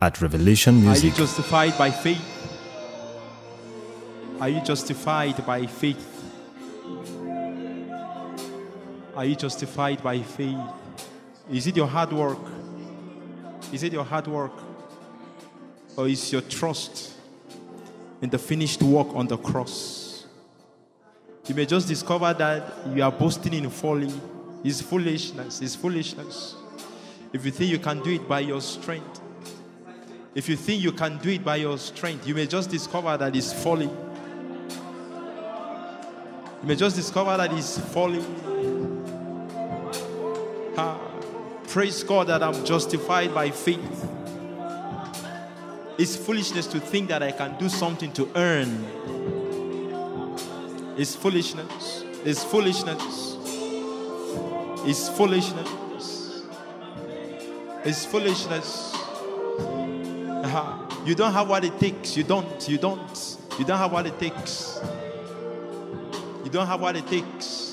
at Revelation Are Music. you justified by faith? Are you justified by faith? Are you justified by faith? Is it your hard work? Is it your hard work? Or is your trust in the finished work on the cross? You may just discover that you are boasting in folly. It's foolishness. It's foolishness. If you think you can do it by your strength, if you think you can do it by your strength, you may just discover that it's folly. You may just discover that it's folly. Praise God that I'm justified by faith. It's foolishness to think that I can do something to earn. It's foolishness. It's foolishness. It's foolishness. It's foolishness. You don't have what it takes. You don't have what it takes. You don't have what it takes.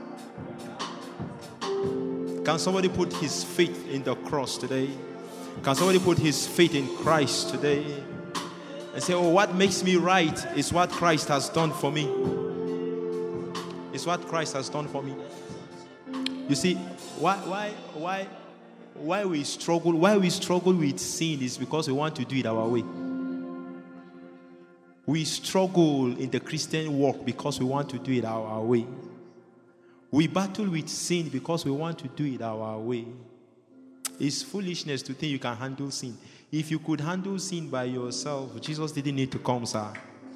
Can somebody put his faith in the cross today? Can somebody put his faith in Christ today? And say, oh, what makes me right is what Christ has done for me. It's what Christ has done for me. You see, why we struggle with sin is because we want to do it our way. We struggle in the Christian walk because we want to do it our way. We battle with sin because we want to do it our way. It's foolishness to think you can handle sin. If you could handle sin by yourself, Jesus didn't need to come, sir.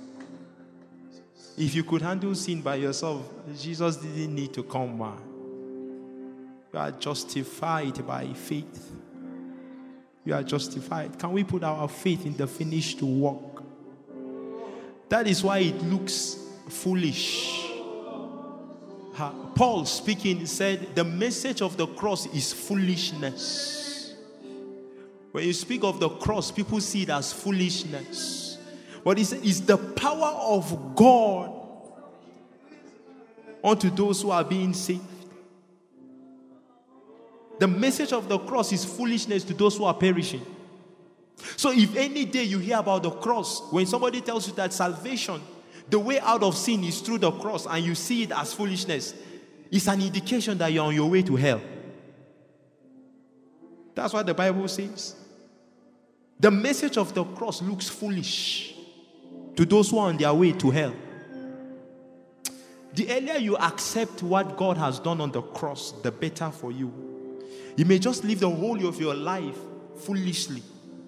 If you could handle sin by yourself, Jesus didn't need to come, man. You are justified by faith. You are justified. Can we put our faith in the finished work? That is why it looks foolish. Paul speaking said, the message of the cross is foolishness. When you speak of the cross, people see it as foolishness. But it's the power of God unto those who are being saved. The message of the cross is foolishness to those who are perishing. So if any day you hear about the cross, when somebody tells you that salvation, the way out of sin is through the cross, and you see it as foolishness, it's an indication that you're on your way to hell. That's what the Bible says. The message of the cross looks foolish to those who are on their way to hell. The earlier you accept what God has done on the cross, the better for you. You may just live the whole of your life foolishly.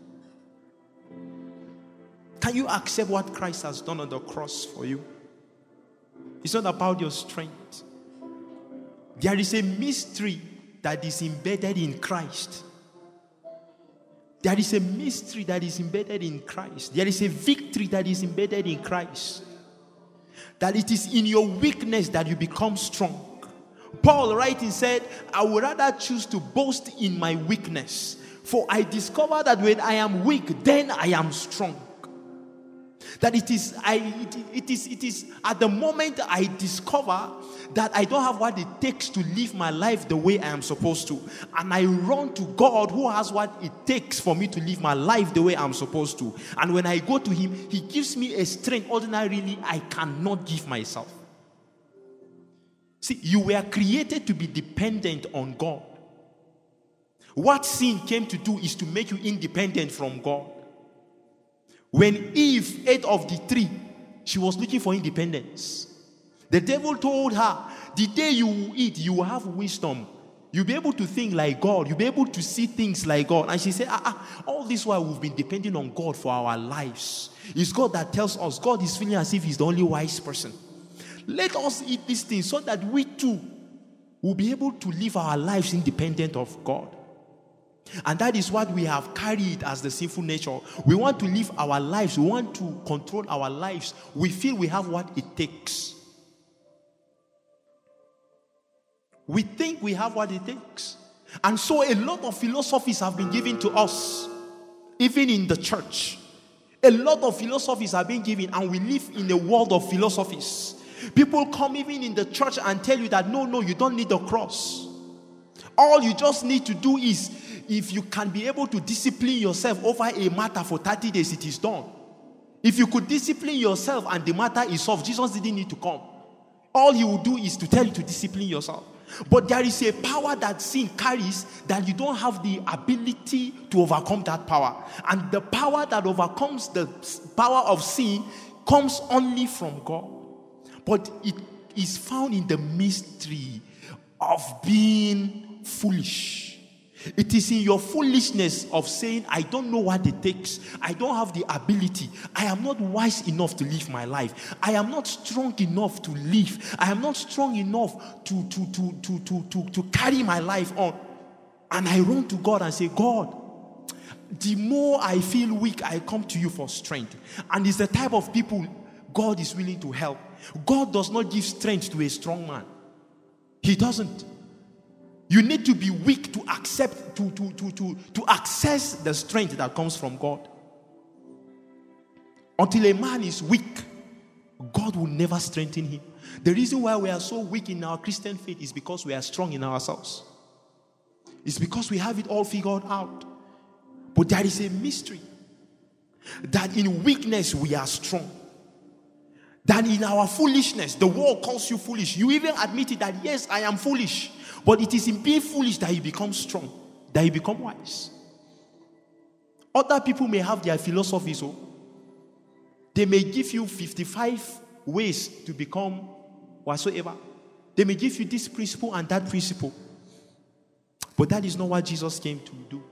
Can you accept what Christ has done on the cross for you? It's not about your strength. There is a mystery that is embedded in Christ. There is a mystery that is embedded in Christ. There is a victory that is embedded in Christ. That it is in your weakness that you become strong. Paul writing said, I would rather choose to boast in my weakness. For I discover that when I am weak, then I am strong. That it is at the moment I discover that I don't have what it takes to live my life the way I am supposed to. And I run to God who has what it takes for me to live my life the way I'm supposed to. And when I go to him, he gives me a strength ordinarily I cannot give myself. See, you were created to be dependent on God. What sin came to do is to make you independent from God. When Eve ate of the tree, she was looking for independence. The devil told her, the day you will eat, you will have wisdom. You'll be able to think like God. You'll be able to see things like God. And she said, all this while we've been depending on God for our lives. It's God that tells us. God is feeling as if he's the only wise person. Let us eat these things so that we too will be able to live our lives independent of God. And that is what we have carried as the sinful nature. We want to live our lives. We want to control our lives. We feel we have what it takes. We think we have what it takes. And so a lot of philosophies have been given to us, even in the church. A lot of philosophies are being given, and we live in a world of philosophies. People come even in the church and tell you that, no, you don't need the cross. All you just need to do is if you can be able to discipline yourself over a matter for 30 days, it is done. If you could discipline yourself and the matter is solved, Jesus didn't need to come. All he will do is to tell you to discipline yourself. But there is a power that sin carries that you don't have the ability to overcome that power. And the power that overcomes the power of sin comes only from God. But it is found in the mystery of being foolish. It is in your foolishness of saying, I don't know what it takes. I don't have the ability. I am not wise enough to live my life. I am not strong enough to live. I am not strong enough to carry my life on. And I run to God and say, God, the more I feel weak, I come to you for strength. And it's the type of people God is willing to help. God does not give strength to a strong man. He doesn't. You need to be weak to accept, to access the strength that comes from God. Until a man is weak, God will never strengthen him. The reason why we are so weak in our Christian faith is because we are strong in ourselves. It's because we have it all figured out. But there is a mystery that in weakness we are strong. That in our foolishness, the world calls you foolish. You even admit it that, yes, I am foolish. But it is in being foolish that you become strong, that you become wise. Other people may have their philosophies. They may give you 55 ways to become whatsoever. They may give you this principle and that principle. But that is not what Jesus came to do.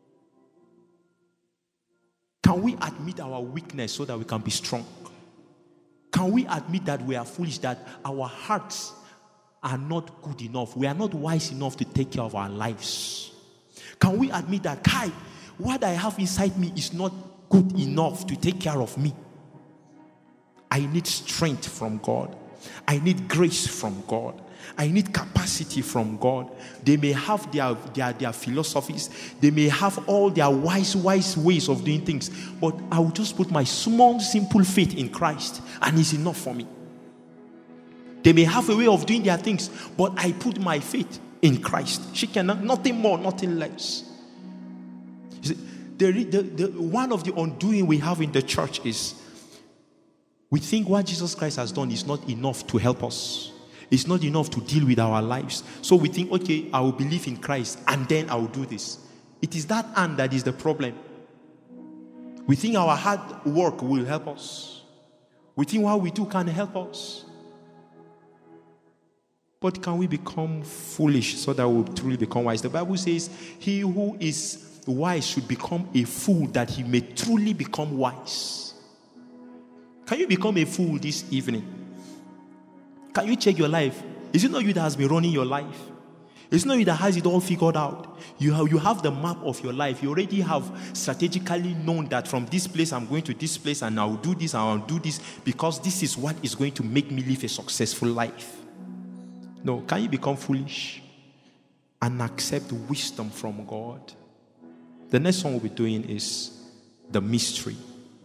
Can we admit our weakness so that we can be strong? Can we admit that we are foolish, that our hearts are not good enough? We are not wise enough to take care of our lives. Can we admit that, Kai, what I have inside me is not good enough to take care of me? I need strength from God. I need grace from God. I need capacity from God. They may have their philosophies. They may have all their wise ways of doing things. But I will just put my small, simple faith in Christ, and it's enough for me. They may have a way of doing their things, but I put my faith in Christ. She cannot, nothing more, nothing less. You see, one of the undoing we have in the church is we think what Jesus Christ has done is not enough to help us. It's not enough to deal with our lives. So we think, okay, I will believe in Christ and then I will do this. It is that and that is the problem. We think our hard work will help us. We think what we do can help us. But can we become foolish so that we will truly become wise? The Bible says, he who is wise should become a fool that he may truly become wise. Can you become a fool this evening? Can you check your life? Is it not you that has been running your life? It's not you that has it all figured out. You have the map of your life. You already have strategically known that from this place I'm going to this place and I'll do this and I'll do this because this is what is going to make me live a successful life. No, can you become foolish and accept wisdom from God? The next one we'll be doing is the mystery.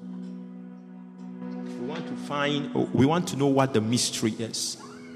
We want to know what the mystery is.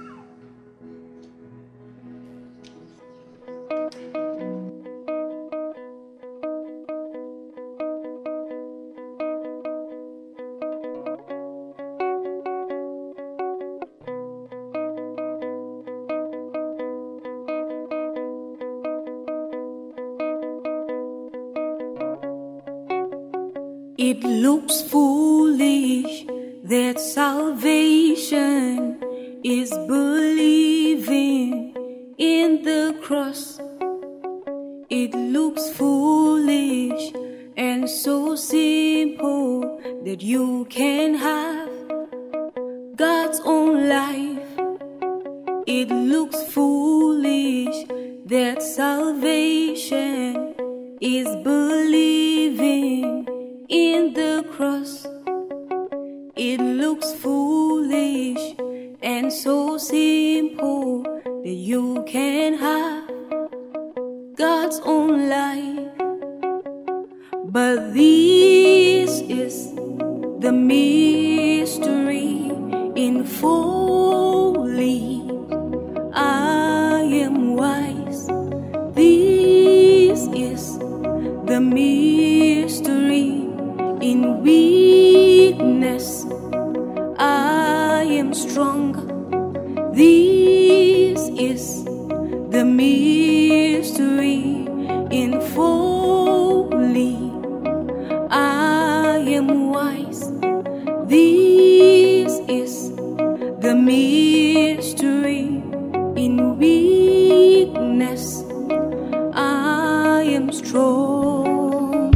It looks foolish that salvation is believing in the cross. It looks foolish and so simple that you can have God's own life. It looks foolish that salvation is believing in the cross. It looks foolish and so simple that you can have God's own life. But this is the mystery unfolding. I am wise. This is weakness, I am strong. This is the mystery unfolding. I am wise. This is the mystery. In weakness, I am strong.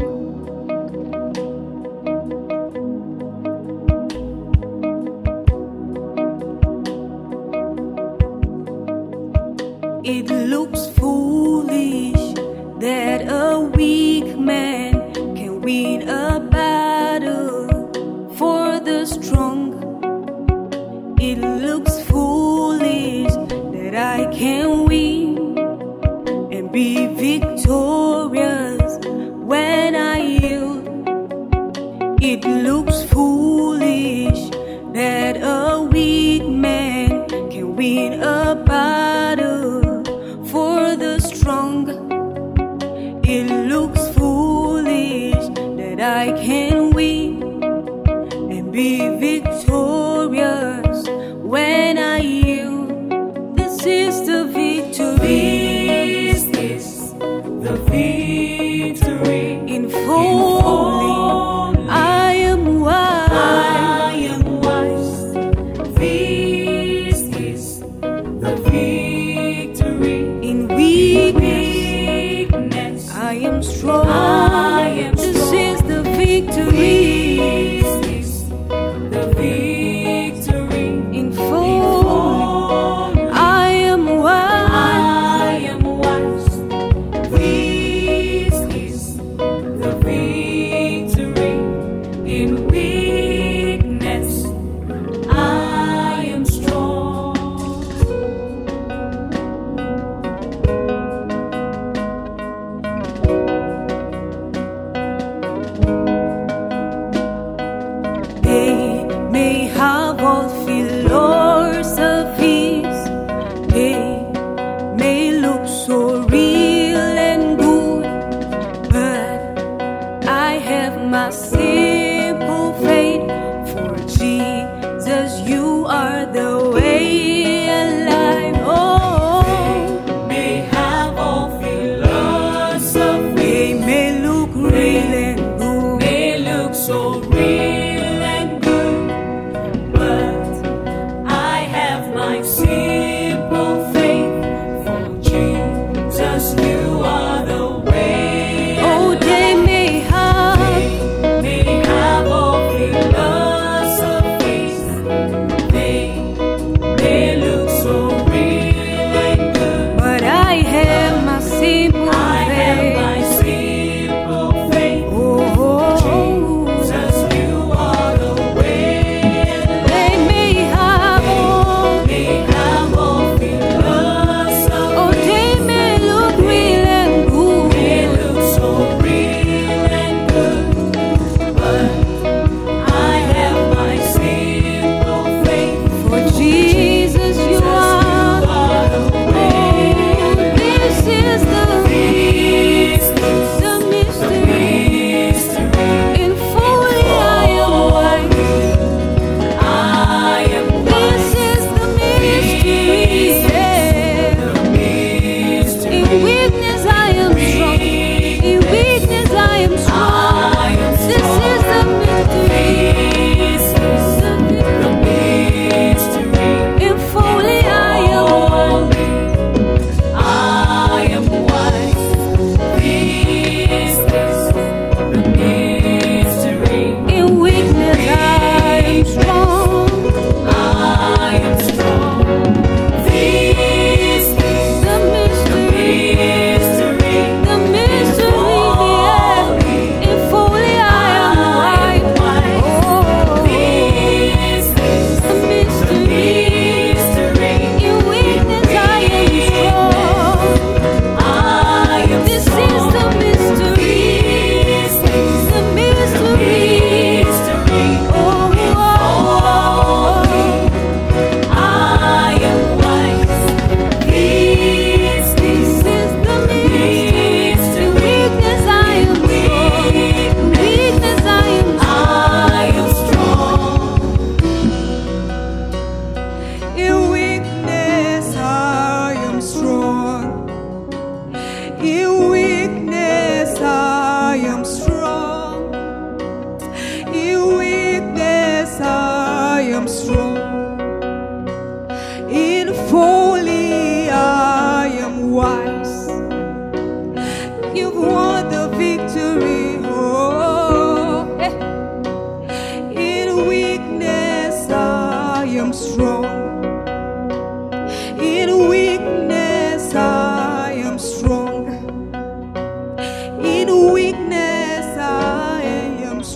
It looks foolish that a weak man can win a battle for the strong. It looks foolish that I can win and be victorious when I yield. It looks foolish that a weak man can win a battle for the strong. It looks foolish that I can win and be victorious when I yield. This is the victory. This is the victory. Unfolding. I am wise. I am wise. This is the victory. In weakness, Weakness, I am strong. I am This strong. is the victory. This is the victory. Unfolding. I am wise. I am wise. This is the victory. In weakness, I am strong. They may have all philosophies. They may look so real and good, but I have my simple faith. For Jesus, you are the way and life. Oh, May have all philosophy, they may look real and good, may look so real and good, but I have my simple faith. For Jesus, you are the way. oh, they may have May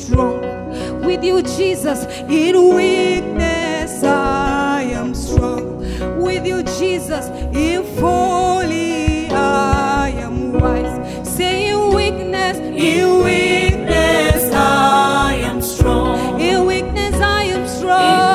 strong. With you, Jesus, in weakness I am strong. With you, Jesus, in folly I am wise. Say in weakness I am strong. In weakness I am strong.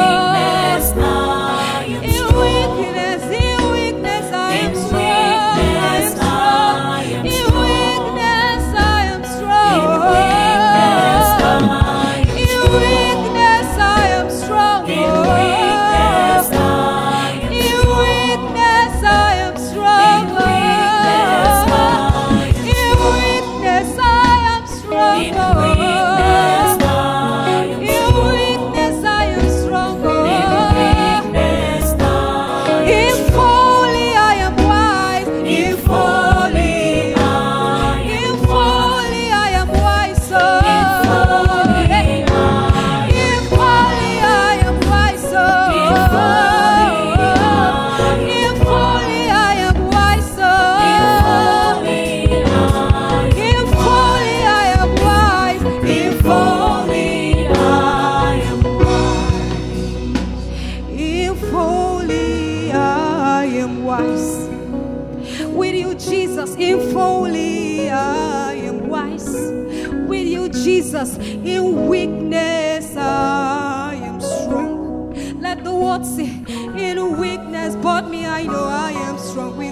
In weakness I am strong. Let the world say, in weakness, but me I know I am strong.